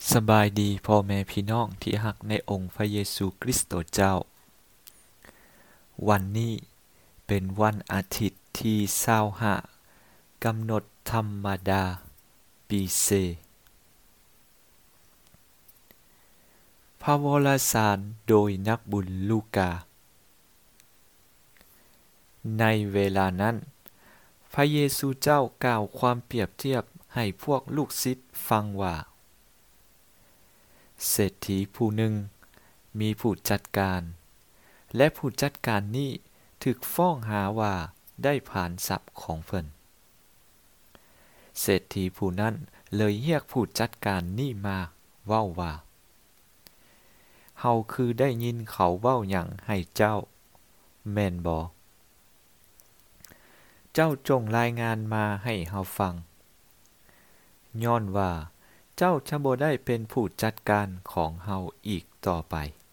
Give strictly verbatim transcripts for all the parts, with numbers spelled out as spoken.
สบายดีพ่อแม่พี่น้องที่รักในองค์พระเยซูคริสต์เจ้าวันนี้เป็นวันอาทิตย์ที่ยี่สิบห้ากำหนดธรรมดาปีเซพระวรสารโดยนักบุญลูกาในเวลานั้นพระเยซูเจ้ากล่าวความเปรียบเทียบให้พวกลูกศิษย์ฟังว่าเศรษฐีผู้หนึ่งมีผู้จัดการและผู้จัดการนี้ถึกฟ้องหาว่าได้ผ่านทรัพย์ของเพิ่นเศรษฐีผู้นั้นเลยเรียกผู้จัดการนี้มาเว้าว่าเฮาคือได้ยินเขาเว้าหยังให้เจ้าแม่นบ่เจ้าจงรายงานมาให้เฮาฟังย้อนว่าเจ้าจะบ่ได้เป็นผู้จัดการของเฮาอีกต่อไป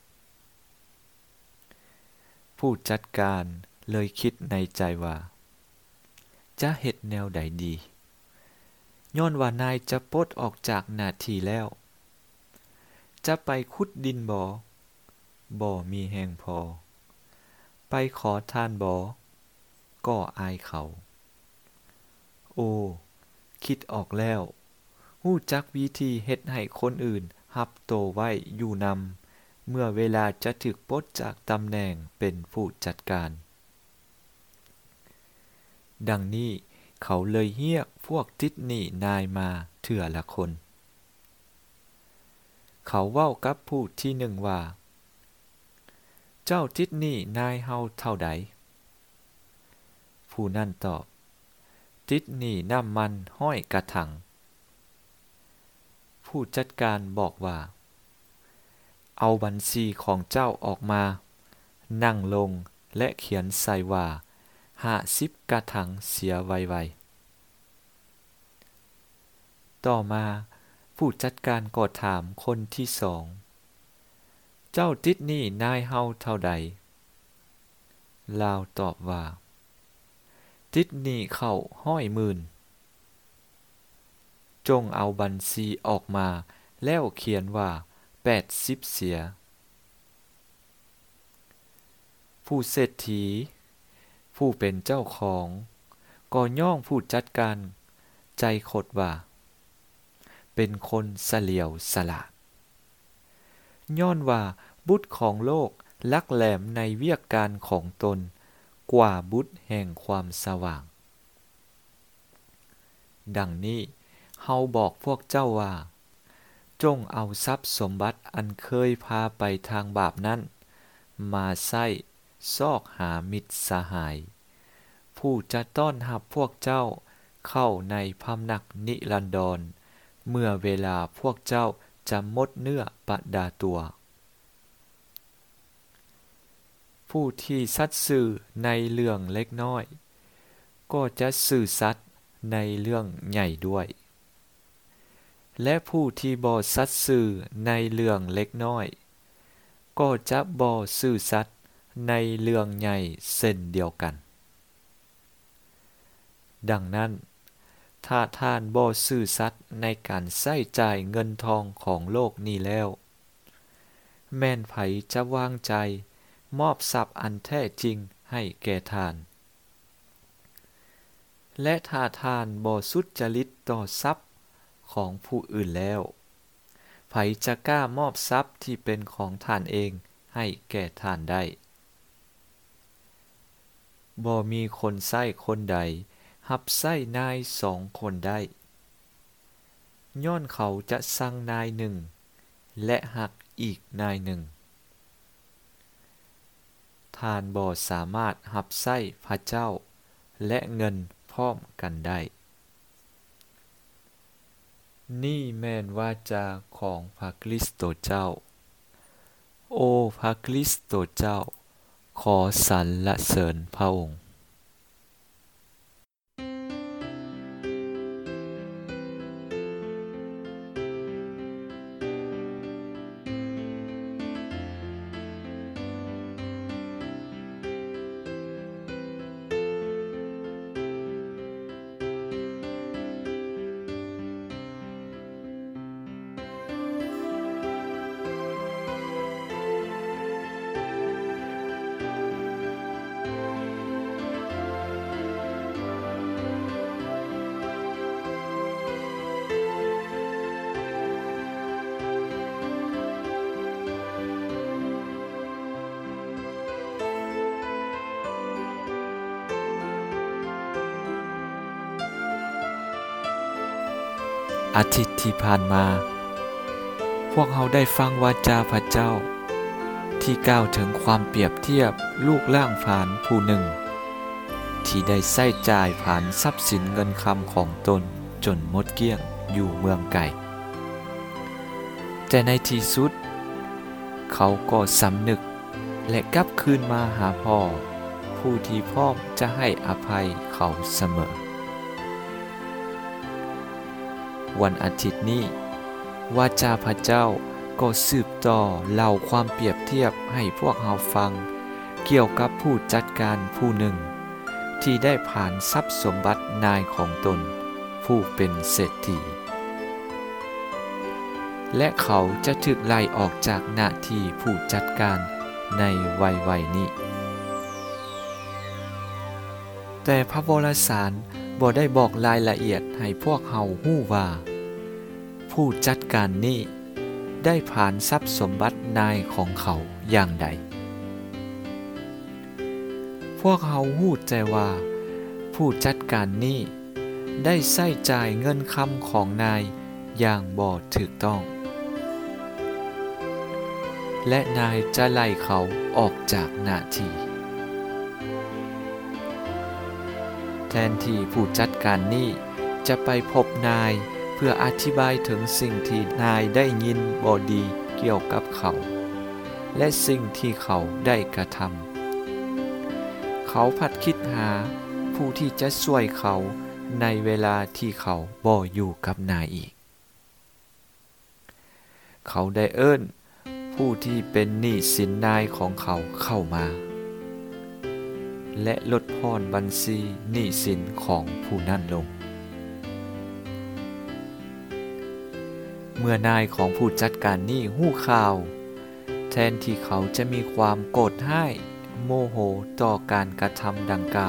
ผู้จัดการเลยคิดในใจว่าจะเฮ็ดแนวใดดีย้อนว่านายจะปลดออกจากหน้าที่แล้วจะไปขุดดินบ่บ่มีแรงพอไปขอทานบ่ก็อายเขาโอ้คิดออกแล้วฮู้จักวิธีเฮ็ดให้คนอื่นรับโตไว้อยู่นำเมื่อเวลาจะถึกปลดจากตำแหน่งเป็นผู้จัดการดังนี้เขาเลยเรียกพวกติดหนี้นายมาเทื่อละคนเขาเว้ากับผู้ที่หนึ่งว่าเจ้าติดหนี้นายเฮาเท่าใดผู้นั้นตอบติดหนี้น้ำมันห้อยกระถังผู้จัดการบอกว่าเอาบัญชีของเจ้าออกมานั่งลงและเขียนใส่ว่าห้าสิบกระถังเสียไวๆต่อมาผู้จัดการก็ถามคนที่สองเจ้าติดหนี้นายเฮาเท่าใดลาวตอบว่าติดหนี้เข้าห้อยหมื่นจงเอาบัญชีออกมาแล้วเขียนว่าแปดสิบเสียผู้เศรษฐีผู้เป็นเจ้าของก็ย่องผู้จัดการใจคดว่าเป็นคนเสลียวสลาดย้อนว่าบุตรของโลกลักแหลมในเวียกการของตนกว่าบุตรแห่งความสว่างดังนี้เฮาบอกพวกเจ้าว่าจงเอาทรัพย์สมบัติอันเคยพาไปทางบาปนั้นมาใช้ซอกหามิตรสหายผู้จะต้อนรับพวกเจ้าเข้าในพำนักนิรันดรเมื่อเวลาพวกเจ้าจะหมดเนื้อประดาตัวผู้ที่สัตย์ซื่อในเรื่องเล็กน้อยก็จะซื่อสัตย์ในเรื่องใหญ่ด้วยและผู้ที่บ่สัตย์ซื่อในเรื่องเล็กน้อยก็จะบ่ซื่อสัตย์ในเรื่องใหญ่เช่นเดียวกันดังนั้นถ้าท่านบ่ซื่อสัตย์ในการใช้จ่ายเงินทองของโลกนี้แล้วแม่นไผจะวางใจมอบทรัพย์อันแท้จริงให้แก่ท่านและถ้าท่านบ่สุจริตต่อทรัพย์ของผู้อื่นแล้วไผจะกล้ามอบทรัพย์ที่เป็นของท่านเองให้แก่ท่านได้บ่มีคนใช้คนใดรับใช้นายสองคนได้ย้อนเขาจะสั่งนายหนึ่งและหักอีกนายหนึ่งท่านบ่สามารถรับใช้พระเจ้าและเงินพร้อมกันได้นี่แม่นวาจาของพระคริสต์เจ้าโอ้พระคริสต์เจ้าขอสรรเสริญพระองค์อาทิตย์ที่ผ่านมา พวกเราได้ฟังวาจาพระเจ้าที่กล่าวถึงความเปรียบเทียบลูกล่างผานผู้หนึ่งที่ได้ใช้จ่ายผ่านทรัพย์สินเงินคำของตนจนหมดเกลี้ยงอยู่เมืองไกลแต่ในที่สุดเขาก็สำนึกและกลับคืนมาหาพ่อผู้ที่พร้อมจะให้อภัยเขาเสมอวันอาทิตย์นี้วาจาพระเจ้าก็สืบต่อเล่าความเปรียบเทียบให้พวกเราฟังเกี่ยวกับผู้จัดการผู้หนึ่งที่ได้ผ่านทรัพย์สมบัตินายของตนผู้เป็นเศรษฐีและเขาจะถูกไล่ออกจากหน้าที่ผู้จัดการในวัยวัยนี้แต่พระวรสารบ่ได้บอกรายละเอียดให้พวกเราฮู้ว่าผู้จัดการนี้ได้ผ่านทรัพย์สมบัตินายของเขาอย่างใดพวกเราฮู้แต่ว่าผู้จัดการนี้ได้ใช้จ่ายเงินคำของนายอย่างบ่ถูกต้องและนายจะไล่เขาออกจากหน้าที่แทนที่ผู้จัดการนี้จะไปพบนายเพื่ออธิบายถึงสิ่งที่นายได้ยินบ่ดีเกี่ยวกับเขาและสิ่งที่เขาได้กระทำเขาพัดคิดหาผู้ที่จะช่วยเขาในเวลาที่เขาบ่อยู่กับนายอีกเขาได้เอิ้นผู้ที่เป็นหนี้สินนายของเขาเข้ามาและลดพรบัญชีหนี้สินของผู้นั้นลงเมื่อนายของผู้จัดการหนี้ฮู้ข่าวแทนที่เขาจะมีความโกรธร้ายโมโหต่อการกระทำดังกล่า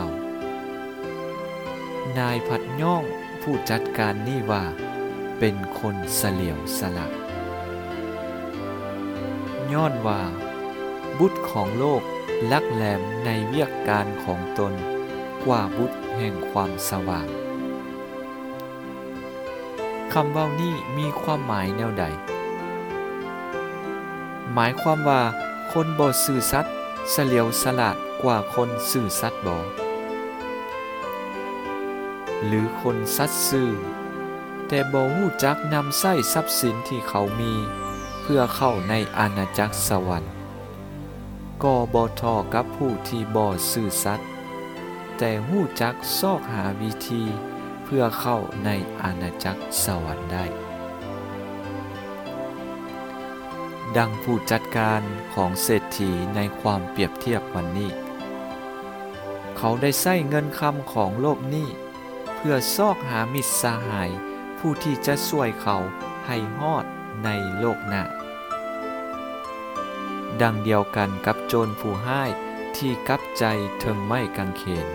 วนายพัดย่องผู้จัดการหนี้ว่าเป็นคนเสลียวสละย้อนว่าบุตรของโลกลักแหลมในเวียกการของตนกว่าบุตรแห่งความสว่างคำเว้านี้มีความหมายแนวใดหมายความว่าคนบ่ซื่อสัตย์เสลียวสลาดกว่าคนซื่อสัตย์บ่หรือคนสัตย์ซื่อแต่บ่ฮู้จักนำใช้ทรัพย์สินที่เขามีเพื่อเข้าในอาณาจักรสวรรค์ก็บ่ทอกับผู้ที่บ่ซื่อสัตย์แต่ฮู้จักซอกหาวิธีเพื่อเข้าในอาณาจักรสวรรค์ได้ดังผู้จัดการของเศรษฐีในความเปรียบเทียบวันนี้เขาได้ใช้เงินคำของโลกนี้เพื่อซอกหามิตรสหายผู้ที่จะช่วยเขาให้รอดในโลกหน้าดังเดียวกันกับโจรผู้ร้ายที่กลับใจถึงไม้กางเขน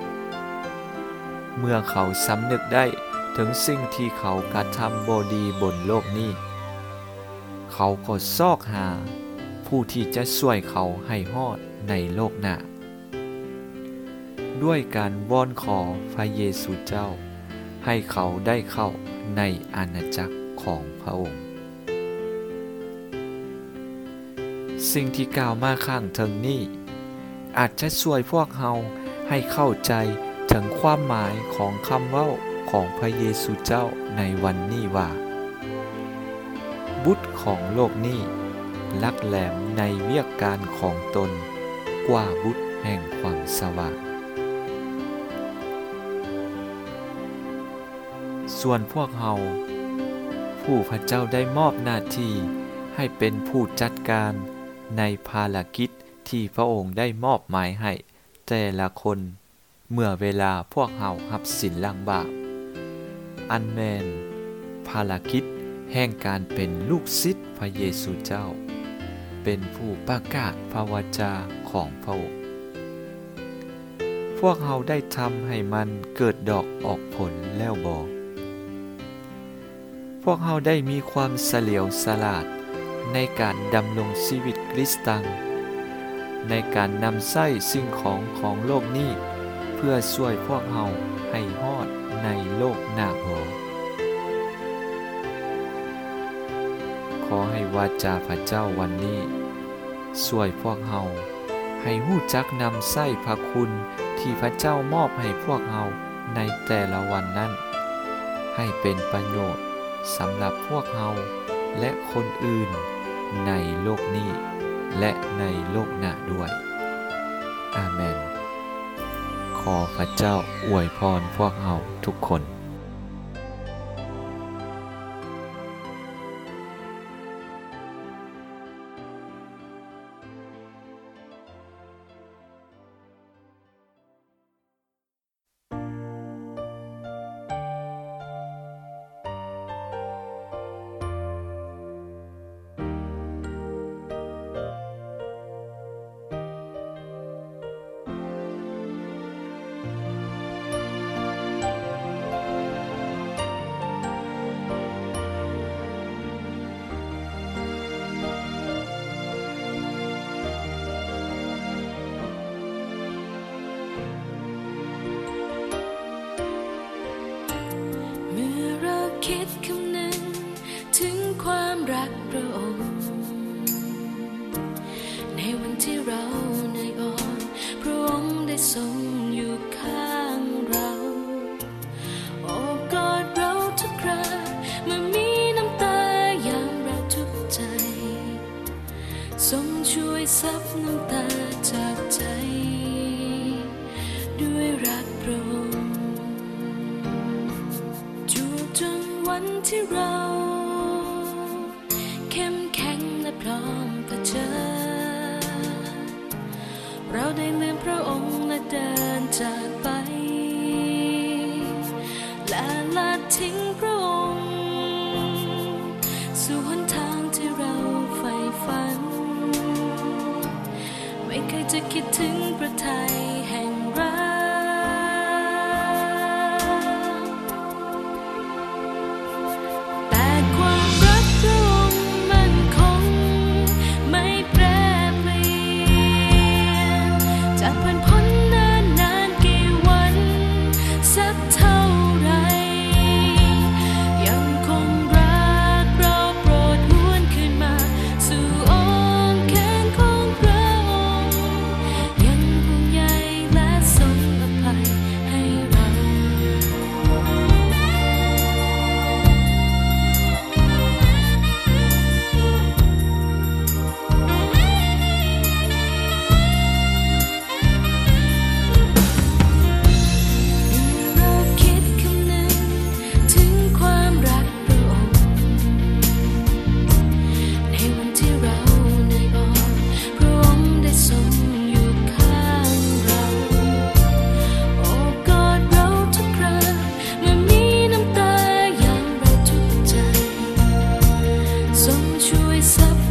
เมื่อเขาสำนึกได้ถึงสิ่งที่เขากระทำบ่ดีบนโลกนี้เขาก็ซอกหาผู้ที่จะช่วยเขาให้รอดในโลกหน้าด้วยการวอนขอพระเยซูเจ้าให้เขาได้เข้าในอาณาจักรของพระองค์สิ่งที่กล่าวมาข้างเทิงนี้อาจจะช่วยพวกเราให้เข้าใจถึงความหมายของคำเว้าของพระเยซูเจ้าในวันนี้ว่าบุตรของโลกนี้ลักแหลมในเวียกการของตนกว่าบุตรแห่งความสว่างส่วนพวกเราผู้พระเจ้าได้มอบหน้าที่ให้เป็นผู้จัดการในภารกิจที่พระองค์ได้มอบหมายให้แต่ละคนเมื่อเวลาพวกเรารับสินล้างบาปอันแม่นภารกิจแห่งการเป็นลูกศิษย์พระเยซูเจ้าเป็นผู้ประกาศพระวจาของพระองค์พวกเราได้ทำให้มันเกิดดอกออกผลแล้วบ่พวกเราได้มีความเฉลียวฉลาดในการดำรงชีวิตคริสตังในการนำใช้สิ่งของของโลกนี้เพื่อช่วยพวกเราให้รอดในโลกหน้าบ่ขอให้วาจาพระเจ้าวันนี้ช่วยพวกเฮาให้ฮู้จักนำใช้พระคุณที่พระเจ้ามอบให้พวกเฮาในแต่ละวันนั้นให้เป็นประโยชน์สำหรับพวกเฮาและคนอื่นในโลกนี้และในโลกหน้าด้วยอาเมนขอพระเจ้าอวยพรพวกเฮาทุกคนคิดคำนึงถึงความรักพระองค์ในวันที่เราเหนื่อยอ่อนพระองค์ได้ทรงอยู่ข้างเราโอบกอดเราทุกคราเมื่อมีน้ำตายามเราทุกข์ใจทรงช่วยซับน้ำตาจากใจด้วยรักพระองค์วันที่เราเข้มแข็งและพร้อมเผชิญเราได้ลืมพระองค์และเดินจากไปและละทิ้งพระองค์สู่หนทางที่เราใฝ่ฝันไม่เคยจะคิดถึงพระทัยแห่งรักช่วยซับ